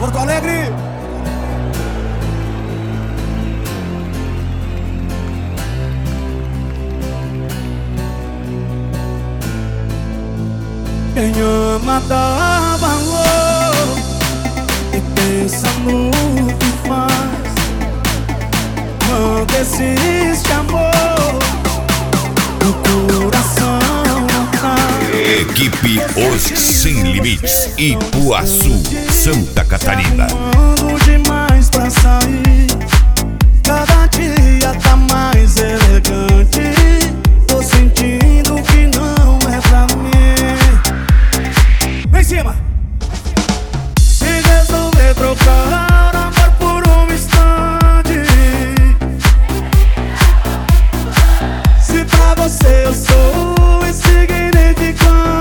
Porto Alegre. Quem ama dá valor e pensa no que faz. Quando existe amor, o coração não cai. Equipe Os Sem Limites, Ipuaçu, Santa Catarina. Amando demais pra sair, cada dia tá mais elegante. Tô sentindo que não é pra mim. Vem em cima! Se resolver trocar amor por um instante, se pra você eu sou insignificante,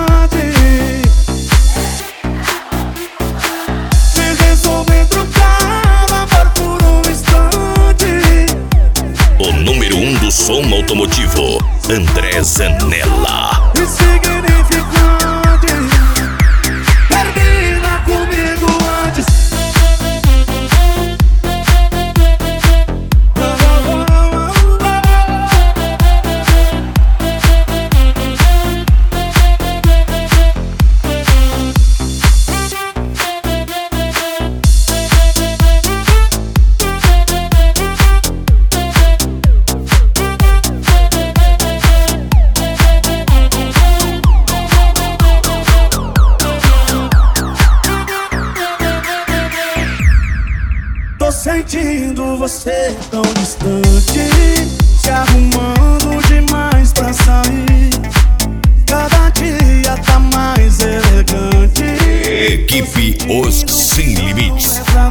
se resolver trocar amor por um instante. O número 1 do som automotivo, André Zanella. Insignificante, termina comigo antes. Tô sentindo você tão distante, se arrumando demais pra sair, cada dia tá mais elegante. Equipe Os Sem Limites. É pra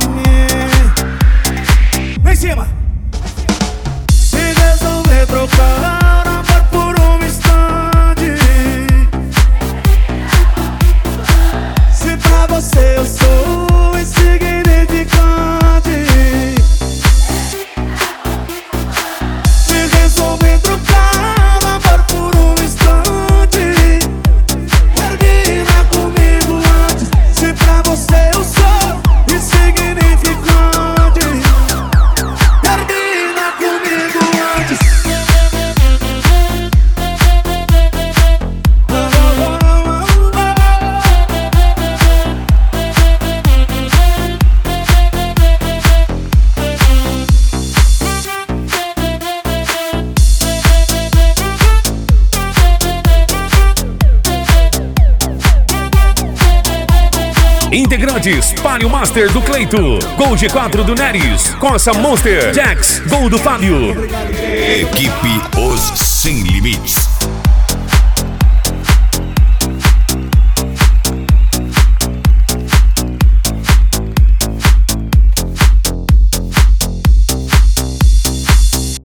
mim. Vem em cima! Se resolver trocar amor por um instante, se pra você eu sou insignificante, se resolver trocar amor por um instante, termina comigo antes. Se pra você eu sou insignificante, termina comigo antes. Integrantes: Palio Master do Cleito, Gol G4 do Neres, Corsa Monster, Jax, Gol do Fábio. Equipe Os Sem Limites.